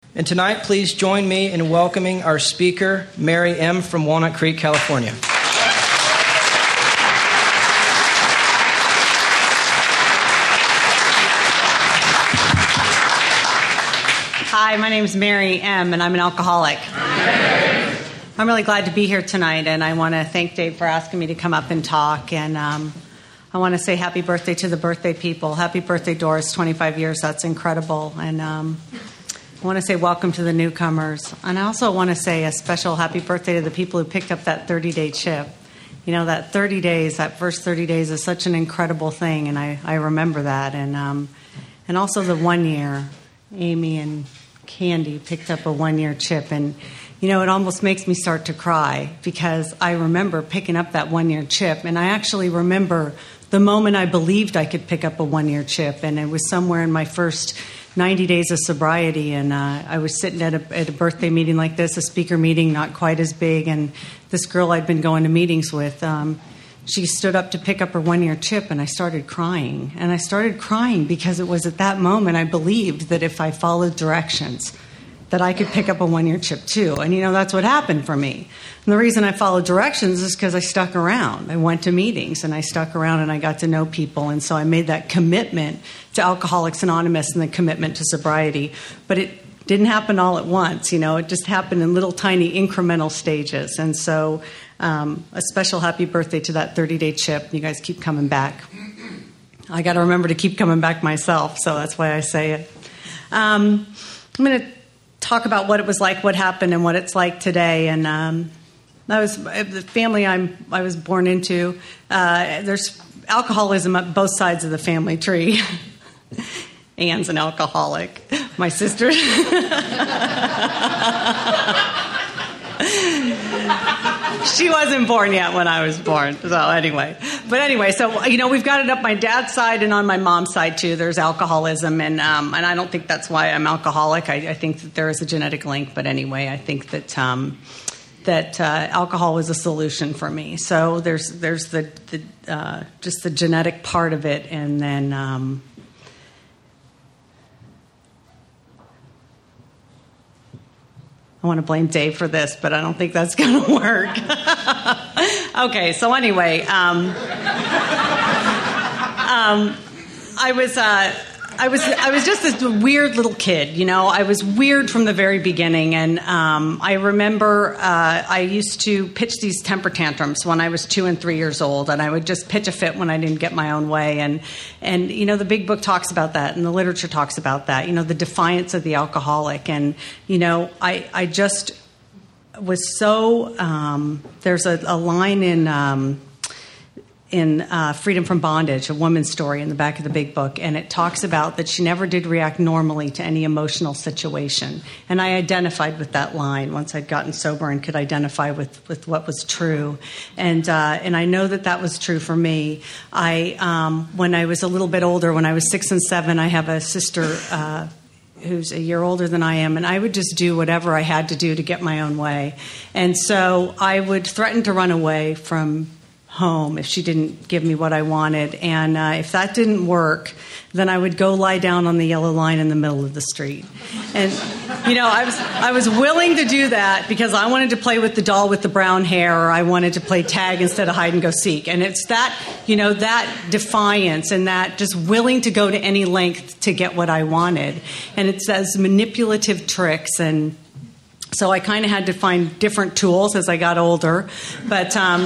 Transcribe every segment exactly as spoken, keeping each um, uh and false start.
And tonight, please join me in welcoming our speaker, Mary M. from Walnut Creek, California. Hi, my name is Mary M., and I'm an alcoholic. Hi. I'm really glad to be here tonight, and I want to thank Dave for asking me to come up and talk. And um, I want to say happy birthday to the birthday people. Happy birthday, Doris, twenty-five years. That's incredible. And um, I want to say welcome to the newcomers. And I also want to say a special happy birthday to the people who picked up that thirty-day chip. You know, that thirty days, that first thirty days is such an incredible thing, and I, I remember that. And um, and also the one year, Amy and Candy picked up a one-year chip, and you know, it almost makes me start to cry because I remember picking up that one-year chip, and I actually remember the moment I believed I could pick up a one-year chip, and it was somewhere in my first ninety days of sobriety, and uh, I was sitting at a, at a birthday meeting like this, a speaker meeting, not quite as big, and this girl I'd been going to meetings with, um, she stood up to pick up her one-year chip, and I started crying. And I started crying because it was at that moment I believed that if I followed directions, that I could pick up a one-year chip too. And, you know, that's what happened for me. And the reason I followed directions is because I stuck around. I went to meetings, and I stuck around, and I got to know people. And so I made that commitment to Alcoholics Anonymous and the commitment to sobriety. But it didn't happen all at once. You know, it just happened in little tiny incremental stages. And so um, a special happy birthday to that thirty-day chip. You guys keep coming back. I got to remember to keep coming back myself, so that's why I say it. Um, I'm going to talk about what it was like, what happened, and what it's like today. And um, that was the family I'm, I was born into. Uh, there's alcoholism at both sides of the family tree. Anne's an alcoholic. My sister. She wasn't born yet when I was born. So anyway. But anyway, so, you know, we've got it up my dad's side and on my mom's side, too. There's alcoholism. And um, and I don't think that's why I'm alcoholic. I, I think that there is a genetic link. But anyway, I think that um, that uh, alcohol is a solution for me. So there's there's the, the uh, just the genetic part of it. And then... Um, I want to blame Dave for this, but I don't think that's going to work. Okay, so anyway, um, um, I was uh, I was I was just this weird little kid, you know. I was weird from the very beginning, and um, I remember uh, I used to pitch these temper tantrums when I was two and three years old, and I would just pitch a fit when I didn't get my own way, and and you know the big book talks about that, and the literature talks about that, you know, the defiance of the alcoholic, and you know I I just was so um, there's a, a line in. Um, in uh, Freedom from Bondage, a woman's story in the back of the big book, and it talks about that she never did react normally to any emotional situation. And I identified with that line once I'd gotten sober and could identify with, with what was true. And uh, and I know that that was true for me. I um, when I was a little bit older, when I was six and seven, I have a sister uh, who's a year older than I am, and I would just do whatever I had to do to get my own way. And so I would threaten to run away from home if she didn't give me what I wanted. And uh, if that didn't work, then I would go lie down on the yellow line in the middle of the street. And, you know, I was I was willing to do that because I wanted to play with the doll with the brown hair, or I wanted to play tag instead of hide and go seek. And it's that, you know, that defiance and that just willing to go to any length to get what I wanted. And it says manipulative tricks, and so I kind of had to find different tools as I got older, but um,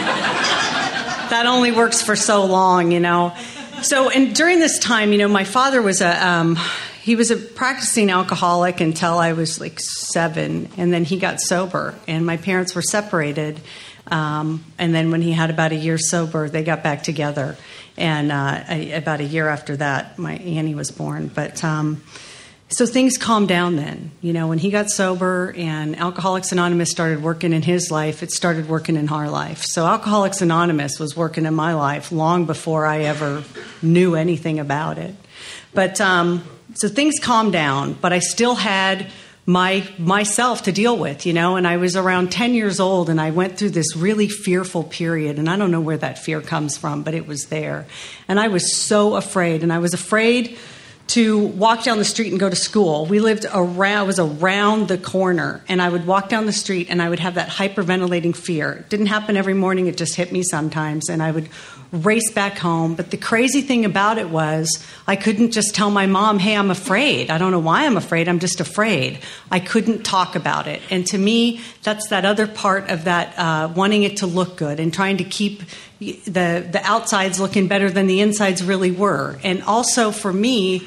that only works for so long, you know. So, and during this time, you know, my father was a um, he was a practicing alcoholic until I was like seven, and then he got sober, and my parents were separated. Um, and then when he had about a year sober, they got back together, and uh, I, about a year after that, my Annie was born. But um, So things calmed down then. You know, when he got sober and Alcoholics Anonymous started working in his life, it started working in our life. So Alcoholics Anonymous was working in my life long before I ever knew anything about it. But um, so things calmed down, but I still had my myself to deal with, you know, and I was around ten years old and I went through this really fearful period, and I don't know where that fear comes from, but it was there. And I was so afraid, and I was afraid to walk down the street and go to school. We lived around, I was around the corner, and I would walk down the street and I would have that hyperventilating fear. It didn't happen every morning, it just hit me sometimes, and I would race back home. But the crazy thing about it was I couldn't just tell my mom, hey, I'm afraid. I don't know why I'm afraid, I'm just afraid. I couldn't talk about it. And to me, that's that other part of that uh, wanting it to look good and trying to keep the, the outsides looking better than the insides really were. And also for me,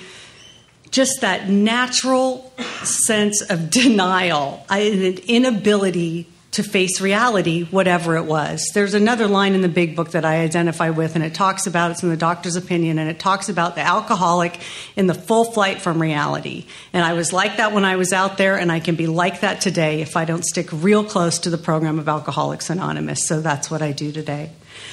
just that natural sense of denial, I, an inability to face reality, whatever it was. There's another line in the big book that I identify with, and it talks about, it's in the doctor's opinion, and it talks about the alcoholic in the full flight from reality. And I was like that when I was out there, and I can be like that today if I don't stick real close to the program of Alcoholics Anonymous. So that's what I do today.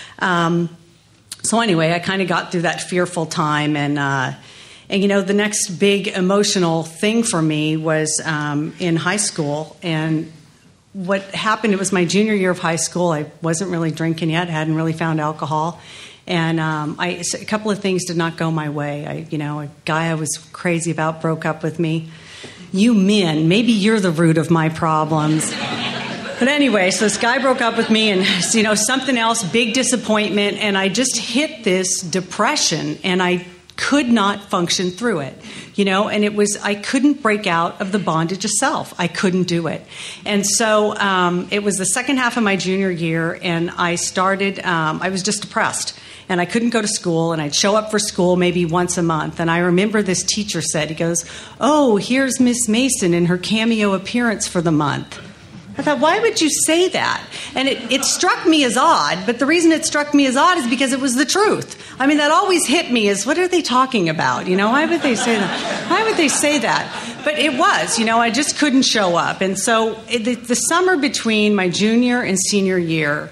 Um, so anyway, I kind of got through that fearful time, and uh, And, you know, the next big emotional thing for me was um, in high school. And what happened, it was my junior year of high school. I wasn't really drinking yet, hadn't really found alcohol. And um, I, a couple of things did not go my way. I, you know, a guy I was crazy about broke up with me. You men, maybe you're the root of my problems. But anyway, so this guy broke up with me, and, you know, something else, big disappointment. And I just hit this depression, and I could not function through it, you know, and it was, I couldn't break out of the bondage of self. I couldn't do it. And so um, it was the second half of my junior year, and I started, um, I was just depressed, and I couldn't go to school, and I'd show up for school maybe once a month. And I remember this teacher said, he goes, oh, here's Miss Mason in her cameo appearance for the month. I thought, why would you say that? And it, it struck me as odd, but the reason it struck me as odd is because it was the truth. I mean, that always hit me as, what are they talking about? You know, why would they say that? Why would they say that? But it was, you know, I just couldn't show up. And so it, the, the summer between my junior and senior year,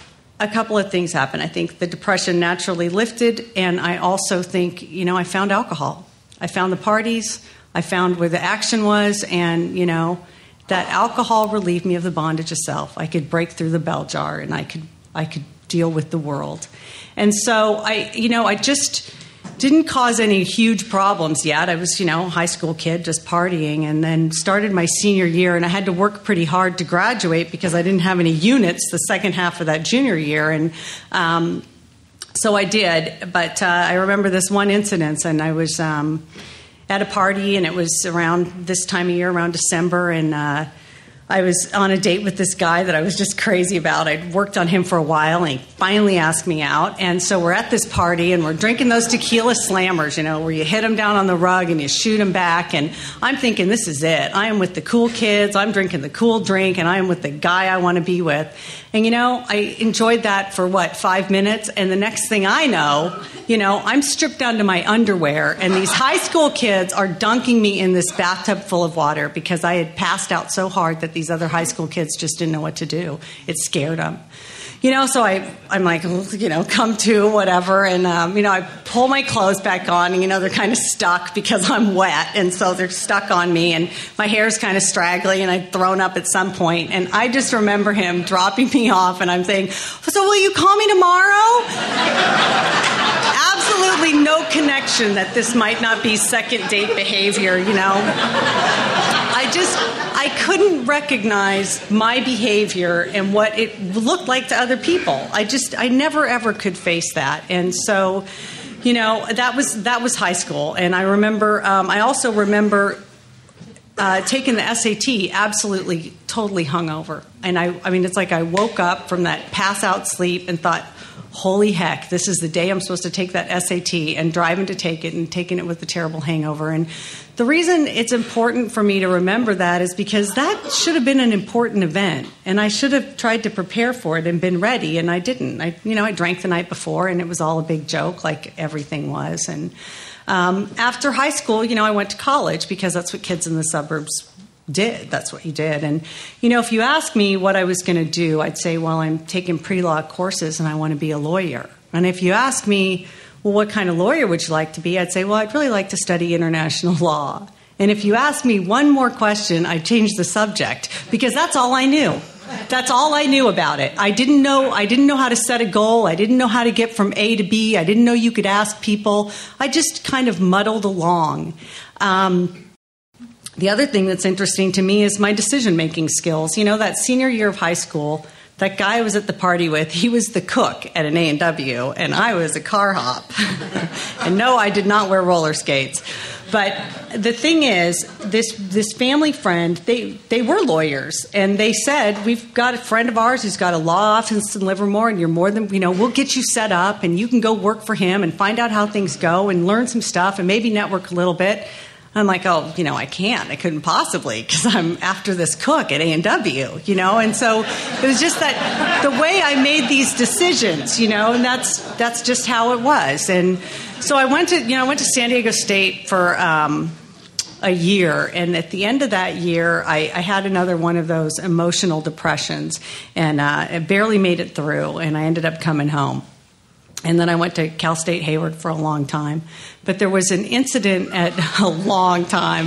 a couple of things happened. I think the depression naturally lifted, and I also think, you know, I found alcohol. I found the parties, I found where the action was, and, you know, that alcohol relieved me of the bondage of self. I could break through the bell jar, and I could I could deal with the world. And so I, you know, I just didn't cause any huge problems yet. I was, you know, a high school kid just partying, and then started my senior year, and I had to work pretty hard to graduate because I didn't have any units the second half of that junior year. And um, so I did. But uh, I remember this one incident, and I was Um, at a party, and it was around this time of year, around December, and uh, I was on a date with this guy that I was just crazy about. I'd worked on him for a while, and he finally asked me out. And so we're at this party, and we're drinking those tequila slammers, you know, where you hit them down on the rug and you shoot them back. And I'm thinking, this is it. I am with the cool kids. I'm drinking the cool drink, and I am with the guy I want to be with. And, you know, I enjoyed that for, what, five minutes? And the next thing I know, you know, I'm stripped down to my underwear, and these high school kids are dunking me in this bathtub full of water because I had passed out so hard that these other high school kids just didn't know what to do. It scared them. You know, so I, I'm like, you know, come to, whatever. And, um, you know, I pull my clothes back on, and, you know, they're kind of stuck because I'm wet. And so they're stuck on me, and my hair's kind of straggly, and I'd thrown up at some point. And I just remember him dropping me off, and I'm saying, so will you call me tomorrow? Absolutely no connection that this might not be second date behavior, you know. I just, I couldn't recognize my behavior and what it looked like to other people. I just, I never ever could face that. And so, you know, that was, that was high school. And I remember, um, I also remember uh, taking the S A T absolutely, totally hungover. And I, I mean, it's like I woke up from that pass out sleep and thought, holy heck, this is the day I'm supposed to take that S A T, and driving to take it and taking it with a terrible hangover. And the reason it's important for me to remember that is because that should have been an important event, and I should have tried to prepare for it and been ready, and I didn't. I, you know, I drank the night before, and it was all a big joke, like everything was. And um, after high school, you know, I went to college because that's what kids in the suburbs did. That's what you did. And, you know, if you ask me what I was going to do, I'd say, well, I'm taking pre-law courses and I want to be a lawyer. And if you ask me, well, what kind of lawyer would you like to be? I'd say, well, I'd really like to study international law. And if you ask me one more question, I'd change the subject because that's all I knew. That's all I knew about it. I didn't know I didn't know how to set a goal. I didn't know how to get from A to B. I didn't know you could ask people. I just kind of muddled along. Um, the other thing that's interesting to me is my decision-making skills. You know, that senior year of high school, that guy I was at the party with, he was the cook at an A and W, and I was a car hop. And no, I did not wear roller skates. But the thing is, this this family friend, they, they were lawyers, and they said, we've got a friend of ours who's got a law office in Livermore, and you're more than, you know, we'll get you set up, and you can go work for him and find out how things go and learn some stuff and maybe network a little bit. I'm like, oh, you know, I can't. I couldn't possibly because I'm after this cook at A and W, you know. And so it was just that the way I made these decisions, you know, and that's that's just how it was. And so I went to, you know, I went to San Diego State for um, a year. And at the end of that year, I, I had another one of those emotional depressions, and uh, I barely made it through. And I ended up coming home. And then I went to Cal State Hayward for a long time. But there was an incident at a long time.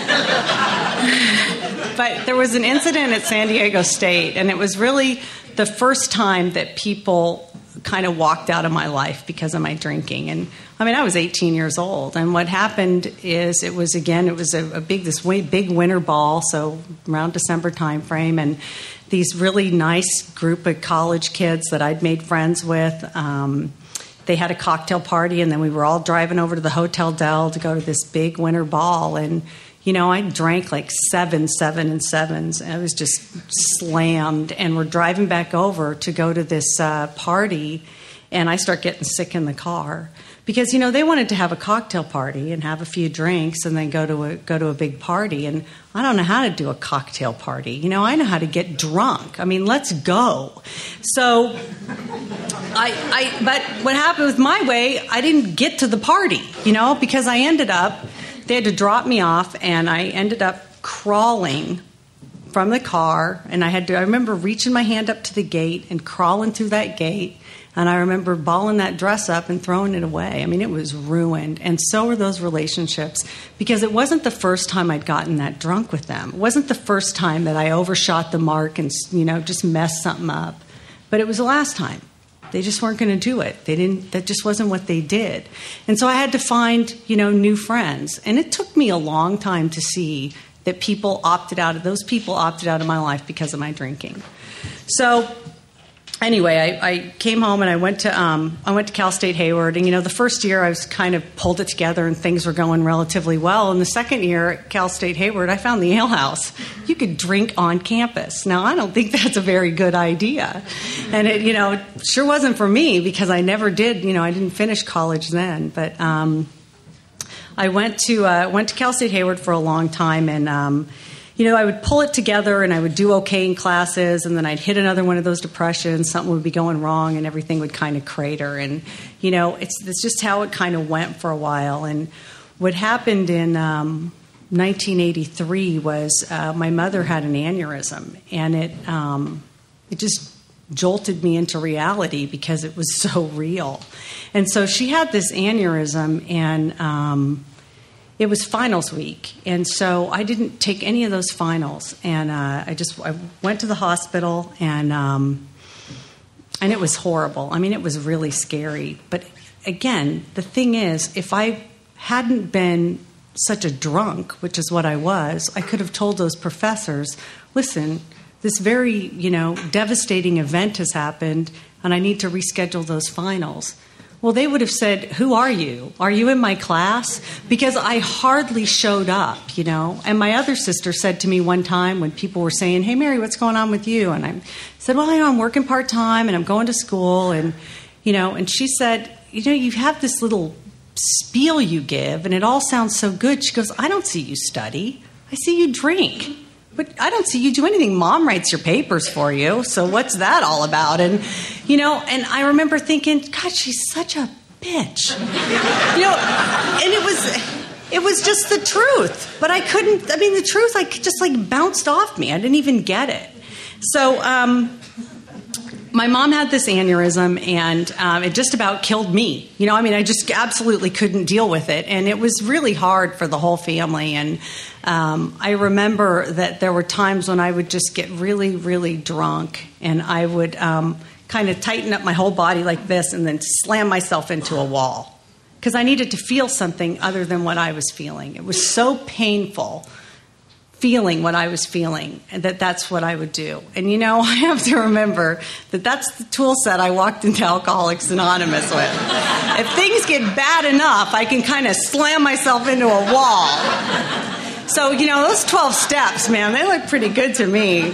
But there was an incident at San Diego State, and it was really the first time that people kind of walked out of my life because of my drinking. And I mean, I was eighteen years old. And what happened is it was, again, it was a, a big, this way big winter ball, so around December time frame. And these really nice group of college kids that I'd made friends with, um, they had a cocktail party, and then we were all driving over to the Hotel Del to go to this big winter ball. And, you know, I drank like seven, seven, and sevens. And I was just slammed. And we're driving back over to go to this uh, party, and I start getting sick in the car. Because, you know, they wanted to have a cocktail party and have a few drinks and then go to a go to a big party. And I don't know how to do a cocktail party. You know, I know how to get drunk. I mean, let's go. So, I, I but what happened with my way, I didn't get to the party, you know, because I ended up, they had to drop me off, and I ended up crawling from the car. And I had to, I remember reaching my hand up to the gate and crawling through that gate. And I remember balling that dress up and throwing it away. I mean, it was ruined. And so were those relationships, because it wasn't the first time I'd gotten that drunk with them. It wasn't the first time that I overshot the mark and, you know, just messed something up. But it was the last time. They just weren't going to do it. They didn't. That just wasn't what they did. And so I had to find, you know, new friends. And it took me a long time to see that people opted out of, those people opted out of my life because of my drinking. So anyway, I, I came home and I went to um, I went to Cal State Hayward, and you know, the first year I was kind of pulled it together and things were going relatively well. And the second year at Cal State Hayward, I found the ale house. You could drink on campus. Now, I don't think that's a very good idea, and it, you know, sure wasn't for me because I never did. You know, I didn't finish college then, but um, I went to uh, went to Cal State Hayward for a long time, and um, you know, I would pull it together and I would do okay in classes, and then I'd hit another one of those depressions. Something would be going wrong and everything would kind of crater. And, you know, it's, it's just how it kind of went for a while. And what happened in um, nineteen eighty-three was uh, my mother had an aneurysm, and it um, it just jolted me into reality because it was so real. And so she had this aneurysm, and um, it was finals week, and so I didn't take any of those finals, and uh, I just I went to the hospital, and um, and it was horrible. I mean, it was really scary. But again, the thing is, if I hadn't been such a drunk, which is what I was, I could have told those professors, listen, this very, you know, devastating event has happened, and I need to reschedule those finals. Well, they would have said, who are you? Are you in my class? Because I hardly showed up, you know. And my other sister said to me one time when people were saying, hey, Mary, what's going on with you? And I said, well, you know, I'm working part-time and I'm going to school. And, you know, and she said, you know, you have this little spiel you give, and it all sounds so good. She goes, I don't see you study. I see you drink. But I don't see you do anything. Mom writes your papers for you, so what's that all about? And, you know, and I remember thinking, God, she's such a bitch. You know, and it was it was just the truth. But I couldn't, I mean, the truth, like, just, like, bounced off me. I didn't even get it. So, um, my mom had this aneurysm, and um, it just about killed me. You know, I mean, I just absolutely couldn't deal with it, and it was really hard for the whole family. And um, I remember that there were times when I would just get really, really drunk, and I would um, kind of tighten up my whole body like this and then slam myself into a wall because I needed to feel something other than what I was feeling. It was so painful feeling what I was feeling, and that that's what I would do. And, you know, I have to remember that that's the tool set I walked into Alcoholics Anonymous with. If things get bad enough, I can kind of slam myself into a wall. So, you know, those twelve steps, man, they look pretty good to me.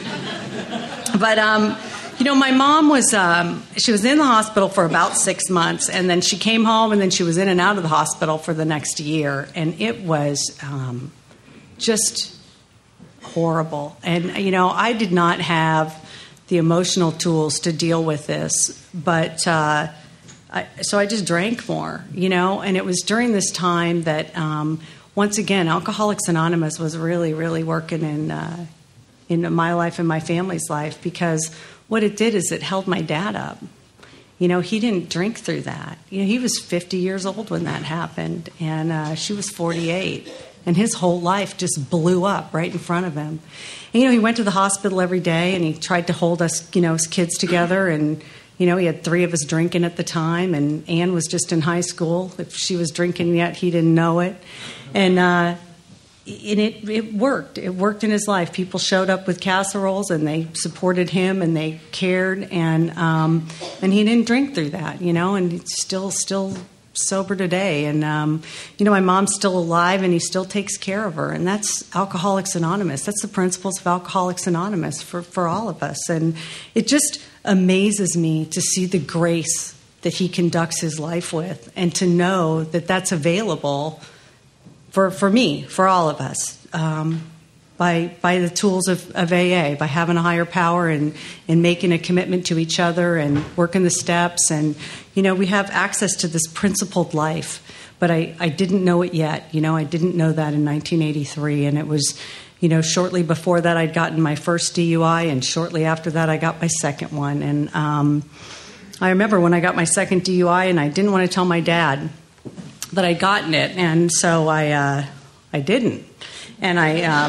But, um, you know, my mom was, um, she was in the hospital for about six months, and then she came home, and then she was in and out of the hospital for the next year. And it was um, just horrible. And, you know, I did not have the emotional tools to deal with this, but uh, I, so I just drank more, you know, and it was during this time that, um, once again, Alcoholics Anonymous was really, really working in, uh, in my life and my family's life, because what it did is it held my dad up. You know, he didn't drink through that. You know, he was fifty years old when that happened, and uh, she was forty-eight. And his whole life just blew up right in front of him. And, you know, he went to the hospital every day, and he tried to hold us, you know, as kids together. And, you know, he had three of us drinking at the time, and Ann was just in high school. If she was drinking yet, he didn't know it. And, uh, and it, it worked. It worked in his life. People showed up with casseroles, and they supported him, and they cared. And um, and he didn't drink through that, you know, and he's still, still... sober today. And um, you know, my mom's still alive, and he still takes care of her, and that's Alcoholics Anonymous. That's the principles of Alcoholics Anonymous for, for all of us. And it just amazes me to see the grace that he conducts his life with, and to know that that's available for for me, for all of us, um, by by the tools of, of A A, by having a higher power, and, and making a commitment to each other, and working the steps. And, you know, we have access to this principled life, but I, I didn't know it yet. You know, I didn't know that in nineteen eighty-three, and it was, you know, shortly before that I'd gotten my first D U I, and shortly after that I got my second one. And um, I remember when I got my second D U I, and I didn't want to tell my dad that I'd gotten it, and so I uh, I didn't. And I, um,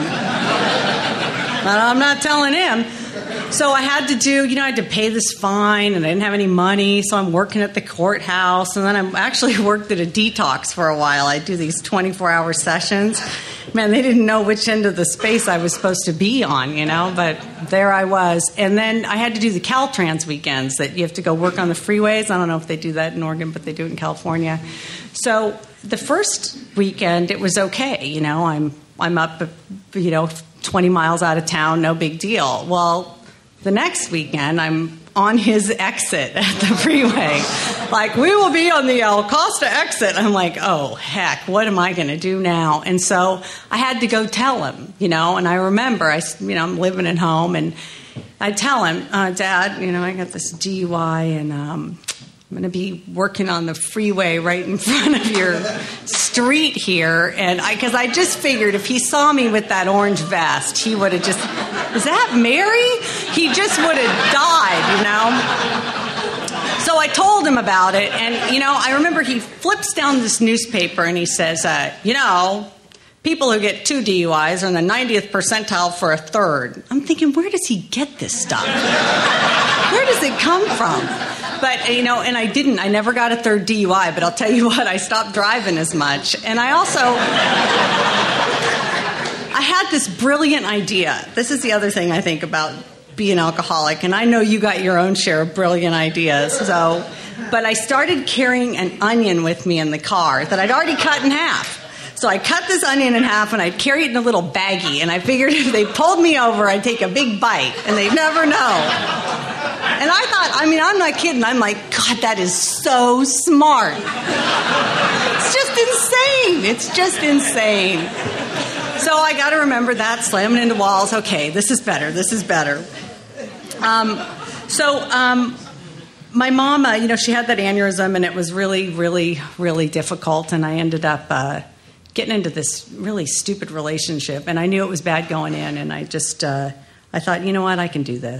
I'm not telling him. So I had to do, you know, I had to pay this fine, and I didn't have any money, so I'm working at the courthouse, and then I actually worked at a detox for a while. I do these twenty-four hour sessions. Man, they didn't know which end of the space I was supposed to be on, you know, but there I was. And then I had to do the Caltrans weekends, that you have to go work on the freeways. I don't know if they do that in Oregon, but they do it in California. So the first weekend, it was okay, you know, I'm I'm up, you know, twenty miles out of town, no big deal. Well, the next weekend, I'm on his exit at the freeway. Like, we will be on the El Costa exit. I'm like, oh, heck, what am I going to do now? And so I had to go tell him, you know, and I remember, I, you know, I'm living at home, and I tell him, uh, Dad, you know, I got this D U I, and um, I'm going to be working on the freeway right in front of your street here. And I, because I just figured if he saw me with that orange vest, he would have just, is that Mary? He just would have died, you know? So I told him about it. And, you know, I remember he flips down this newspaper, and he says, uh, you know, people who get two D U Is are in the ninetieth percentile for a third. I'm thinking, where does he get this stuff? Where does it come from? But, you know, and I didn't. I never got a third D U I, but I'll tell you what, I stopped driving as much. And I also, I had this brilliant idea. This is the other thing I think about being an alcoholic, and I know you got your own share of brilliant ideas. So, but I started carrying an onion with me in the car that I'd already cut in half. So I cut this onion in half, and I'd carry it in a little baggie, and I figured if they pulled me over, I'd take a big bite, and they'd never know. And I thought, I mean, I'm not kidding. I'm like, God, that is so smart. It's just insane. It's just insane. So I got to remember that, slamming into walls. Okay, this is better. This is better. Um, so um, my mom, uh, you know, she had that aneurysm, and it was really, really, really difficult. And I ended up uh, getting into this really stupid relationship. And I knew it was bad going in. And I just, uh, I thought, you know what, I can do this.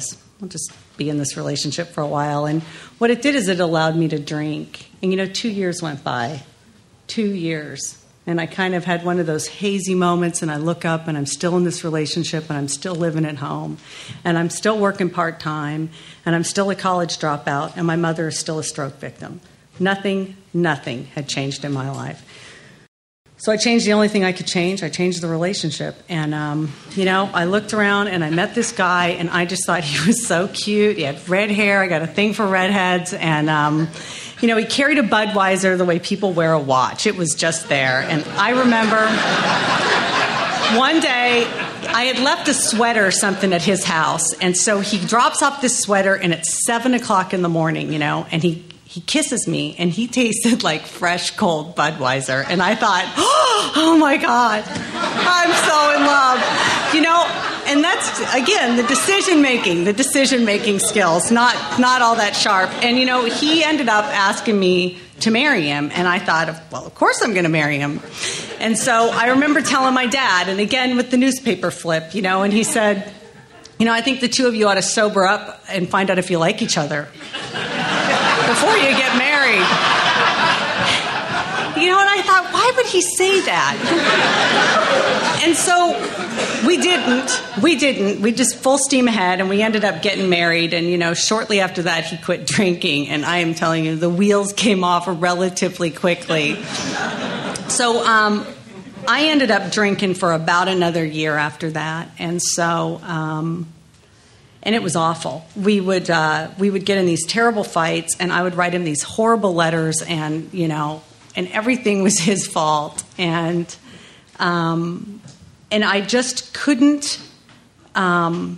I'll just be in this relationship for a while. And what it did is it allowed me to drink. And, you know, two years went by. Two years. And I kind of had one of those hazy moments, and I look up, and I'm still in this relationship, and I'm still living at home, and I'm still working part-time, and I'm still a college dropout, and my mother is still a stroke victim. Nothing, nothing had changed in my life. So I changed the only thing I could change. I changed the relationship. And, um, you know, I looked around, and I met this guy, and I just thought he was so cute. He had red hair. I got a thing for redheads, and... Um, You know, he carried a Budweiser the way people wear a watch. It was just there. And I remember one day I had left a sweater or something at his house. And so he drops off this sweater, and it's seven o'clock in the morning, you know, and he, he kisses me, and he tasted like fresh, cold Budweiser. And I thought, oh, my God, I'm so in love. You know, and that's, again, the decision-making, the decision-making skills, not not all that sharp. And, you know, he ended up asking me to marry him, and I thought, well, of course I'm going to marry him. And so I remember telling my dad, and again with the newspaper flip, you know, and he said, you know, I think the two of you ought to sober up and find out if you like each other before you get married. You know, and I thought, why would he say that? And so we didn't. We didn't. We just full steam ahead, and we ended up getting married. And, you know, shortly after that, he quit drinking. And I am telling you, the wheels came off relatively quickly. So um, I ended up drinking for about another year after that. And so... Um, And it was awful. We would uh, we would get in these terrible fights, and I would write him these horrible letters, and you know, and everything was his fault, and um, and I just couldn't. Um,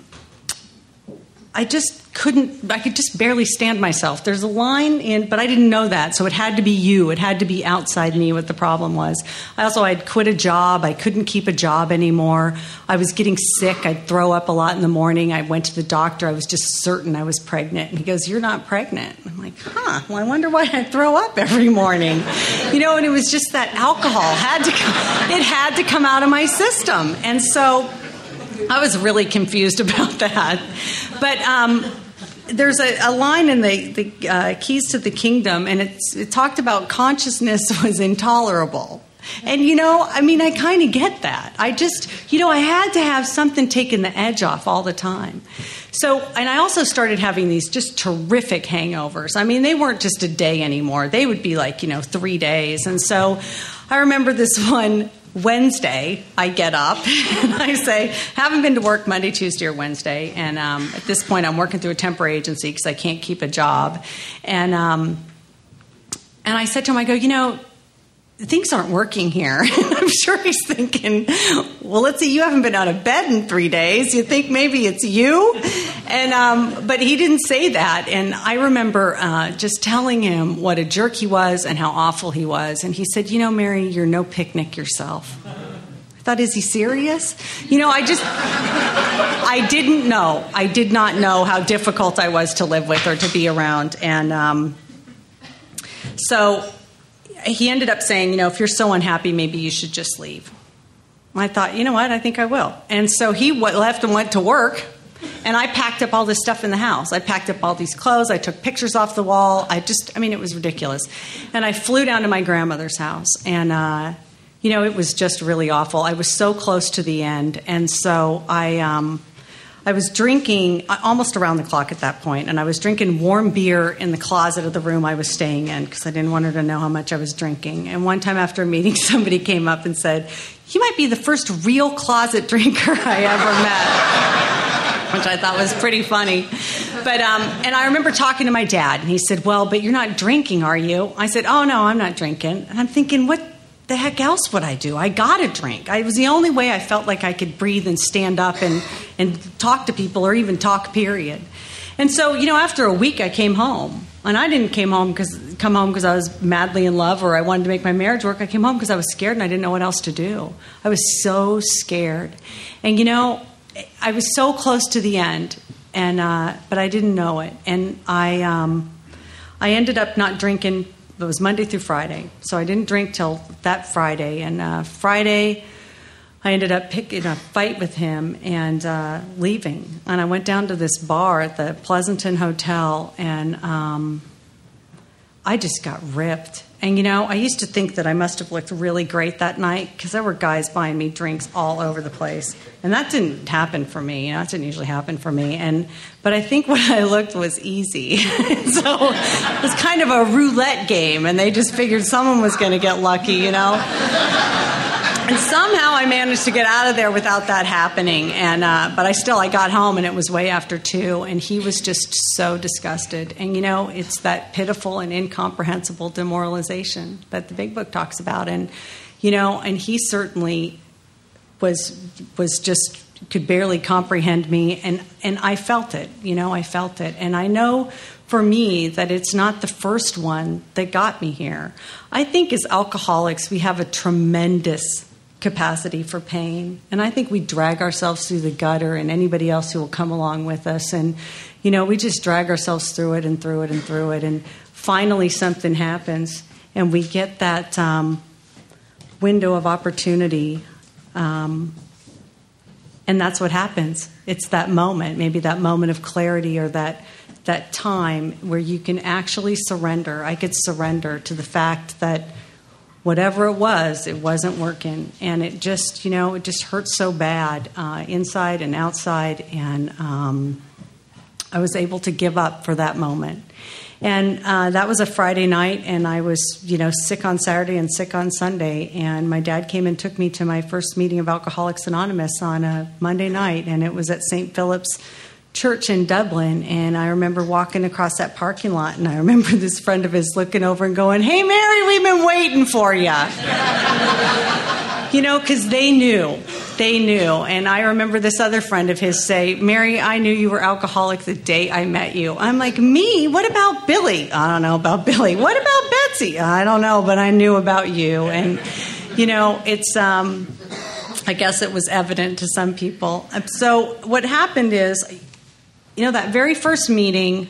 I just couldn't. I could just barely stand myself. There's a line in, but I didn't know that, so it had to be you. It had to be outside me. What the problem was. I also I'd quit a job. I couldn't keep a job anymore. I was getting sick. I'd throw up a lot in the morning. I went to the doctor. I was just certain I was pregnant, and he goes, "You're not pregnant." I'm like, "Huh? Well, I wonder why I throw up every morning." You know, and it was just that alcohol had to. Come, it had to come out of my system, and so. I was really confused about that. But um, there's a, a line in the, the uh, Keys to the Kingdom, and it's, it talked about consciousness was intolerable. And, you know, I mean, I kind of get that. I just, you know, I had to have something taking the edge off all the time. So, and I also started having these just terrific hangovers. I mean, they weren't just a day anymore. They would be like, you know, three days. And so I remember this one Wednesday, I get up and I say, haven't been to work Monday, Tuesday, or Wednesday. And um, at this point, I'm working through a temporary agency because I can't keep a job. And um, and I said to him, I go, you know, things aren't working here. And I'm sure he's thinking, well, let's see, you haven't been out of bed in three days. You think maybe it's you? And um, but he didn't say that. And I remember uh, just telling him what a jerk he was and how awful he was. And he said, you know, Mary, you're no picnic yourself. I thought, is he serious? You know, I just, I didn't know. I did not know how difficult I was to live with or to be around. And um, so... he ended up saying, you know, if you're so unhappy, maybe you should just leave. I thought, you know what, I think I will. And so he left and went to work, and I packed up all this stuff in the house. I packed up all these clothes. I took pictures off the wall. I just, I mean, it was ridiculous. And I flew down to my grandmother's house, and, uh, you know, it was just really awful. I was so close to the end. And so I... Um, I was drinking almost around the clock at that point, and I was drinking warm beer in the closet of the room I was staying in because I didn't want her to know how much I was drinking. And one time after a meeting, somebody came up and said, you might be the first real closet drinker I ever met, which I thought was pretty funny. But um, and I remember talking to my dad, and he said, well, but you're not drinking, are you? I said, oh, no, I'm not drinking. And I'm thinking, what the heck else would I do? I got to drink. I, it was the only way I felt like I could breathe and stand up and, and talk to people or even talk, period. And so, you know, after a week, I came home. And I didn't came home cause, come home because I was madly in love or I wanted to make my marriage work. I came home because I was scared and I didn't know what else to do. I was so scared. And, you know, I was so close to the end, and uh, but I didn't know it. And I, um, I ended up not drinking. It was Monday through Friday, so I didn't drink till that Friday. And uh, Friday, I ended up picking a fight with him and uh, leaving. And I went down to this bar at the Pleasanton Hotel, and um, I just got ripped. And, you know, I used to think that I must have looked really great that night because there were guys buying me drinks all over the place. And that didn't happen for me. You know, that didn't usually happen for me. And But I think what I looked was easy. So it was kind of a roulette game, and they just figured someone was going to get lucky, you know. And somehow I managed to get out of there without that happening. And uh, but I still, I got home, and it was way after two, and he was just so disgusted. And, you know, it's that pitiful and incomprehensible demoralization that the Big Book talks about. And, you know, and he certainly was was just could barely comprehend me. And, and I felt it, you know, I felt it. And I know for me that it's not the first one that got me here. I think as alcoholics, we have a tremendous capacity for pain. And I think we drag ourselves through the gutter, and anybody else who will come along with us. And, you know, we just drag ourselves through it and through it and through it. And finally something happens, and we get that um, window of opportunity. Um, and that's what happens. It's that moment, maybe that moment of clarity, or that that time where you can actually surrender. I could surrender to the fact that whatever it was, it wasn't working. And it just, you know, it just hurt so bad, uh, inside and outside. And um, I was able to give up for that moment. And uh, that was a Friday night, and I was, you know, sick on Saturday and sick on Sunday. And my dad came and took me to my first meeting of Alcoholics Anonymous on a Monday night, and it was at Saint Philip's Church in Dublin. And I remember walking across that parking lot, and I remember this friend of his looking over and going, "Hey, Mary, we've been waiting for you." You know, because they knew. They knew. And I remember this other friend of his say, "Mary, I knew you were alcoholic the day I met you." I'm like, "Me? What about Billy?" "I don't know about Billy." "What about Betsy?" "I don't know, but I knew about you." And, you know, it's, um, I guess it was evident to some people. So what happened is, you know, that very first meeting,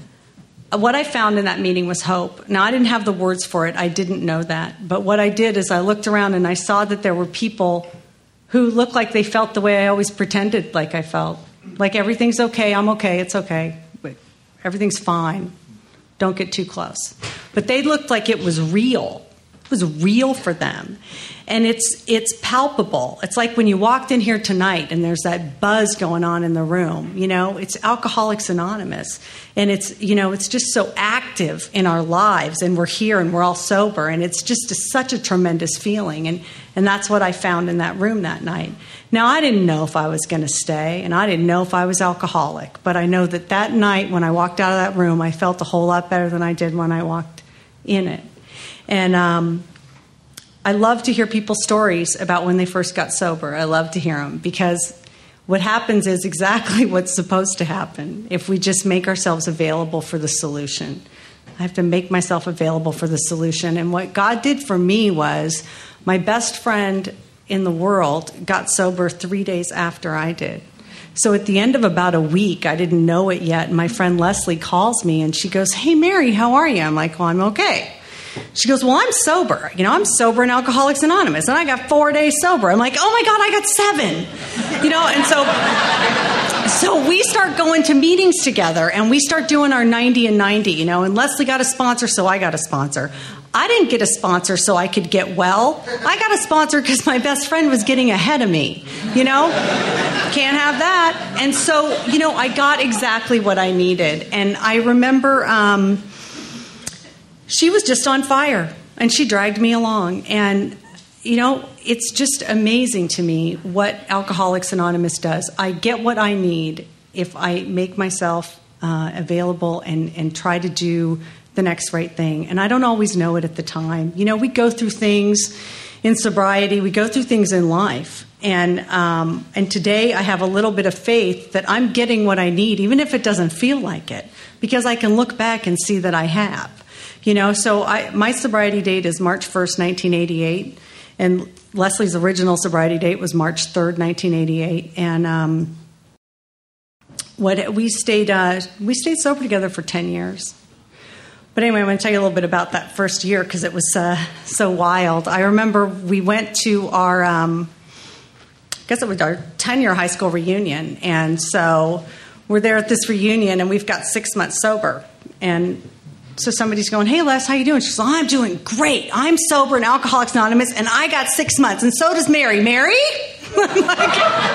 what I found in that meeting was hope. Now, I didn't have the words for it. I didn't know that. But what I did is I looked around and I saw that there were people who looked like they felt the way I always pretended like I felt. Like, everything's okay, I'm okay, it's okay. Everything's fine. Don't get too close. But they looked like it was real. It was real for them. And it's it's palpable. It's like when you walked in here tonight and there's that buzz going on in the room. You know, it's Alcoholics Anonymous. And it's, you know, it's just so active in our lives. And we're here and we're all sober. And it's just a, such a tremendous feeling. And, and that's what I found in that room that night. Now, I didn't know if I was going to stay. And I didn't know if I was alcoholic. But I know that that night when I walked out of that room, I felt a whole lot better than I did when I walked in it. And um, I love to hear people's stories about when they first got sober. I love to hear them, because what happens is exactly what's supposed to happen if we just make ourselves available for the solution. I have to make myself available for the solution. And what God did for me was, my best friend in the world got sober three days after I did. So at the end of about a week, I didn't know it yet, my friend Leslie calls me and she goes, "Hey, Mary, how are you?" I'm like, "Well, I'm okay." She goes, "Well, I'm sober. You know, I'm sober in Alcoholics Anonymous, and I got four days sober." I'm like, "Oh my God, I got seven." You know, and so, so we start going to meetings together, and we start doing our ninety and ninety, you know, and Leslie got a sponsor, so I got a sponsor. I didn't get a sponsor so I could get well. I got a sponsor because my best friend was getting ahead of me, you know? Can't have that. And so, you know, I got exactly what I needed. And I remember... Um, She was just on fire, and she dragged me along. And, you know, it's just amazing to me what Alcoholics Anonymous does. I get what I need if I make myself uh, available and, and try to do the next right thing. And I don't always know it at the time. You know, we go through things in sobriety. We go through things in life. And um, and today I have a little bit of faith that I'm getting what I need, even if it doesn't feel like it, because I can look back and see that I have. You know, so I, my sobriety date is March first, nineteen eighty-eight, and Leslie's original sobriety date was March third, nineteen eighty-eight, and um, what we stayed uh, we stayed sober together for ten years. But anyway, I'm going to tell you a little bit about that first year because it was uh, so wild. I remember we went to our um, I guess it was our ten-year high school reunion. And so we're there at this reunion, and we've got six months sober. And so somebody's going, "Hey, Les, how you doing?" She's like, "I'm doing great. I'm sober in Alcoholics Anonymous, and I got six months. And so does Mary." Mary? I'm like,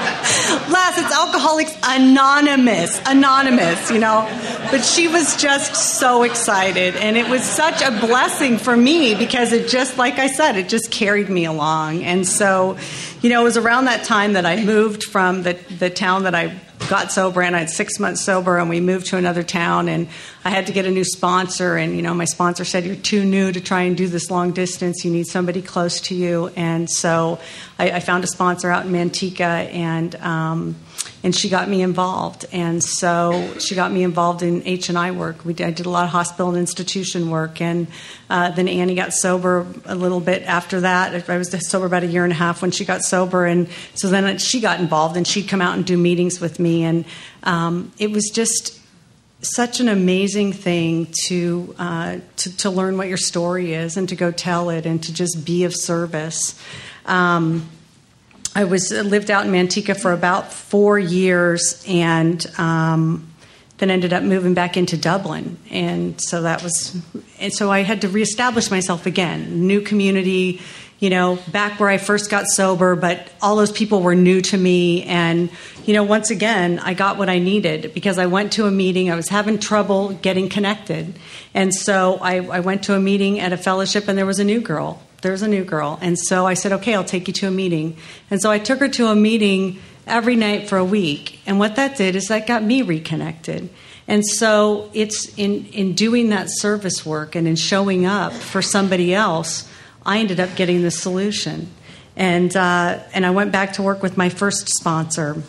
Les, it's Alcoholics Anonymous. Anonymous, you know. But she was just so excited. And it was such a blessing for me because it just, like I said, it just carried me along. And so, you know, it was around that time that I moved from the, the town that I got sober in. I had six months sober, and we moved to another town, and I had to get a new sponsor. And, you know, my sponsor said, "You're too new to try and do this long distance. You need somebody close to you." And so I, I found a sponsor out in Manteca, and um, and she got me involved. And so she got me involved in H and I work. We did, I did a lot of hospital and institution work. And uh, then Annie got sober a little bit after that. I was sober about a year and a half when she got sober. And so then she got involved, and she'd come out and do meetings with me. And um, it was just such an amazing thing to, uh, to to learn what your story is and to go tell it and to just be of service. Um, I was lived out in Manteca for about four years, and um, then ended up moving back into Dublin. And so that was, and so I had to reestablish myself again, new community, you know, back where I first got sober, but all those people were new to me. And, you know, once again, I got what I needed because I went to a meeting. I was having trouble getting connected. And so I, I went to a meeting at a fellowship, and there was a new girl. There's a new girl. And so I said, "Okay, I'll take you to a meeting." And so I took her to a meeting every night for a week. And what that did is that got me reconnected. And so it's in, in doing that service work and in showing up for somebody else, I ended up getting the solution. And uh, and I went back to work with my first sponsor,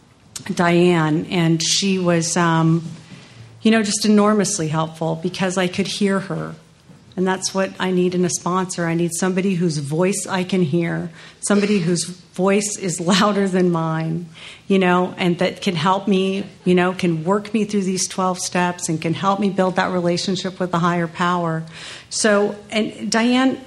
Diane, and she was, um, you know, just enormously helpful because I could hear her. And that's what I need in a sponsor. I need somebody whose voice I can hear, somebody whose voice is louder than mine, you know, and that can help me, you know, can work me through these twelve steps and can help me build that relationship with the higher power. So, and Diane,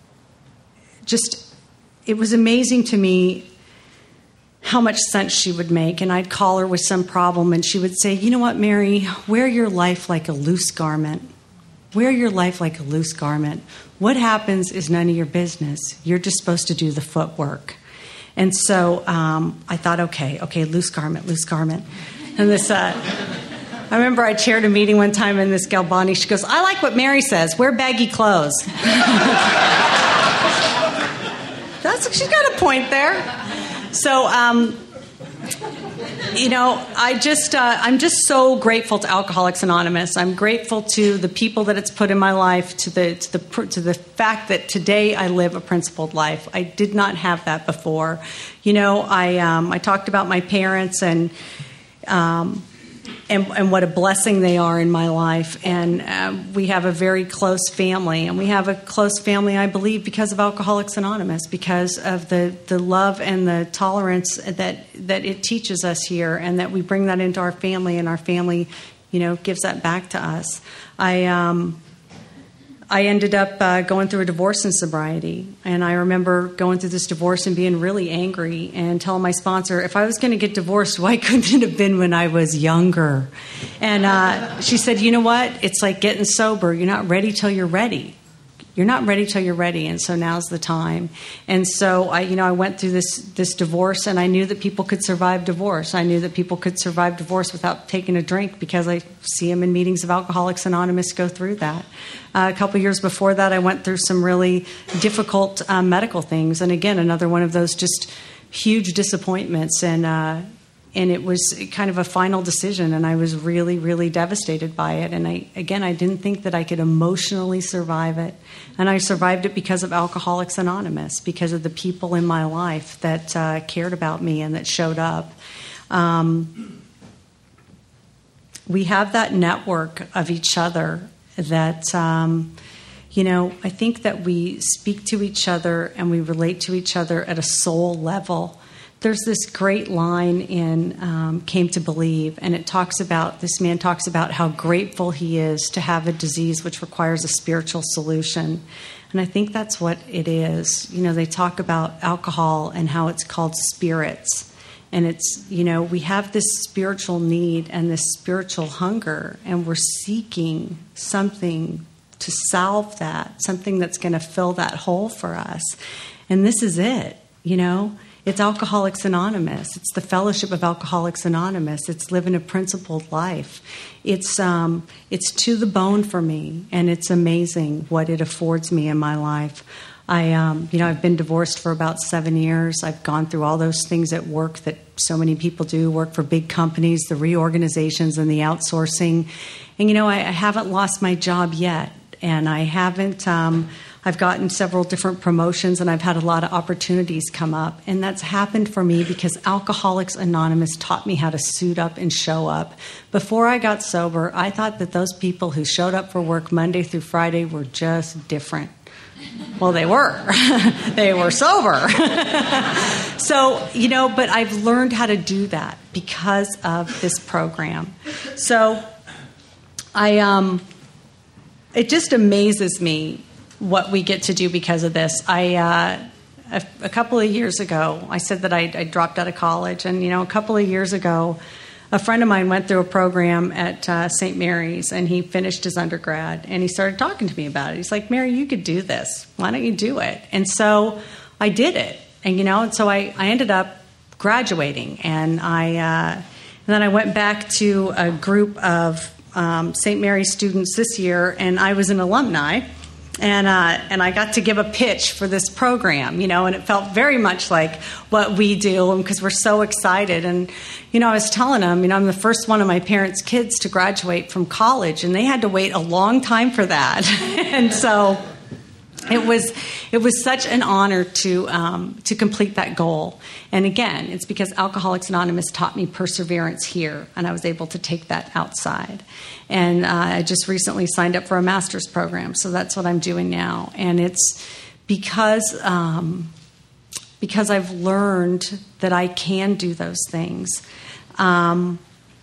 just, it was amazing to me how much sense she would make. And I'd call her with some problem, and she would say, "You know what, Mary, wear your life like a loose garment. Wear your life like a loose garment. What happens is none of your business. You're just supposed to do the footwork." And so um, I thought, okay, okay, loose garment, loose garment. And this, uh, I remember I chaired a meeting one time, and this gal Bonnie, she goes, "I like what Mary says. Wear baggy clothes." That's, she's got a point there. So, um, you know, I just, uh, I'm just so grateful to Alcoholics Anonymous. I'm grateful to the people that it's put in my life, to the, to the, to the fact that today I live a principled life. I did not have that before. You know, I, um, I talked about my parents and, um, and, and what a blessing they are in my life. And um, we have a very close family. And we have a close family, I believe, because of Alcoholics Anonymous, because of the, the love and the tolerance that, that it teaches us here, and that we bring that into our family, and our family, you know, gives that back to us. I um, I ended up uh, going through a divorce in sobriety. And I remember going through this divorce and being really angry and telling my sponsor, if I was going to get divorced, why couldn't it have been when I was younger? And uh, she said, "You know what? It's like getting sober. You're not ready till you're ready. You're not ready till you're ready, and so now's the time." And so I, you know, I went through this this divorce, and I knew that people could survive divorce. I knew that people could survive divorce without taking a drink, because I see them in meetings of Alcoholics Anonymous go through that. Uh, a couple years before that, I went through some really difficult uh, medical things, and again, another one of those just huge disappointments, and uh, and it was kind of a final decision, and I was really, really devastated by it. And I, again, I didn't think that I could emotionally survive it. And I survived it because of Alcoholics Anonymous, because of the people in my life that uh, cared about me and that showed up. Um, we have that network of each other that, um, you know, I think that we speak to each other and we relate to each other at a soul level. There's this great line in um, Came to Believe, and it talks about, this man talks about how grateful he is to have a disease which requires a spiritual solution. And I think that's what it is. You know, they talk about alcohol and how it's called spirits. And it's, you know, we have this spiritual need and this spiritual hunger, and we're seeking something to solve that, something that's going to fill that hole for us. And this is it, you know. It's Alcoholics Anonymous. It's the Fellowship of Alcoholics Anonymous. It's living a principled life. It's um, it's to the bone for me, and it's amazing what it affords me in my life. I, um, you know, I've been divorced for about seven years. I've gone through all those things at work that so many people do, work for big companies, the reorganizations and the outsourcing. And, you know, I, I haven't lost my job yet, and I haven't... Um, I've gotten several different promotions, and I've had a lot of opportunities come up. And that's happened for me because Alcoholics Anonymous taught me how to suit up and show up. Before I got sober, I thought that those people who showed up for work Monday through Friday were just different. Well, they were. They were sober. So, you know, but I've learned how to do that because of this program. So I, um, it just amazes me what we get to do because of this. I, uh, a, a couple of years ago, I said that I, I dropped out of college. And, you know, a couple of years ago, a friend of mine went through a program at uh, Saint Mary's, and he finished his undergrad, and he started talking to me about it. He's like, Mary, you could do this. Why don't you do it? And so I did it. And, you know, and so I, I ended up graduating. And I, uh, and then I went back to a group of um, Saint Mary's students this year, and I was an alumni. And uh, and I got to give a pitch for this program, you know, and it felt very much like what we do because we're so excited. And, you know, I was telling them, you know, I'm the first one of my parents' kids to graduate from college, and they had to wait a long time for that. And so it was it was such an honor to um, to complete that goal. And again, it's because Alcoholics Anonymous taught me perseverance here, and I was able to take that outside. And uh, I just recently signed up for a master's program, so that's what I'm doing now. And it's because um, because I've learned that I can do those things. Um,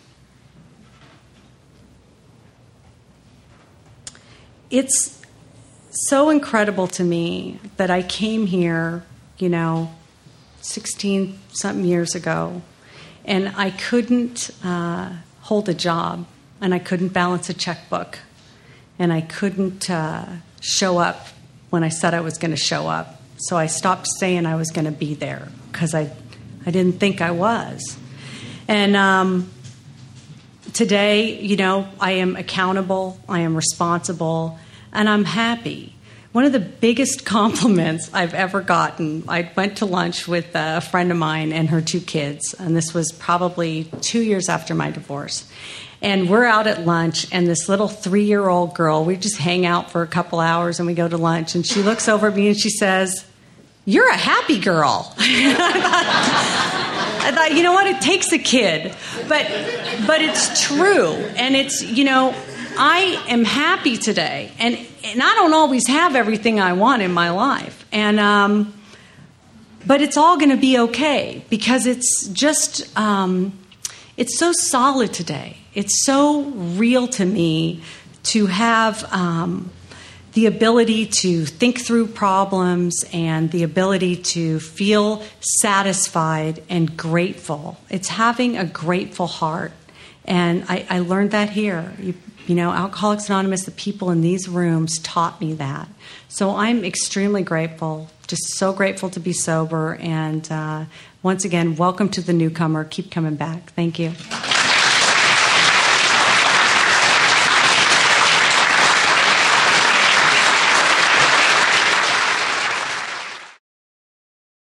it's so incredible to me that I came here, you know, sixteen-something years ago, and I couldn't uh, hold a job, and I couldn't balance a checkbook, and I couldn't uh, show up when I said I was going to show up. So I stopped saying I was going to be there because I, I didn't think I was. And um, today, you know, I am accountable, I am responsible, and I'm happy. One of the biggest compliments I've ever gotten, I went to lunch with a friend of mine and her two kids, and this was probably two years after my divorce. And we're out at lunch, and this little three-year-old girl, we just hang out for a couple hours, and we go to lunch, and she looks over at me and she says, "You're a happy girl." I thought, you know what, it takes a kid. But but it's true, and it's, you know, I am happy today, and, and I don't always have everything I want in my life. And um, but it's all going to be okay because it's just, um, it's so solid today. It's so real to me to have um, the ability to think through problems and the ability to feel satisfied and grateful. It's having a grateful heart. And I, I learned that here. You, you know, Alcoholics Anonymous, the people in these rooms taught me that. So I'm extremely grateful, just so grateful to be sober. And uh, once again, welcome to the newcomer. Keep coming back. Thank you.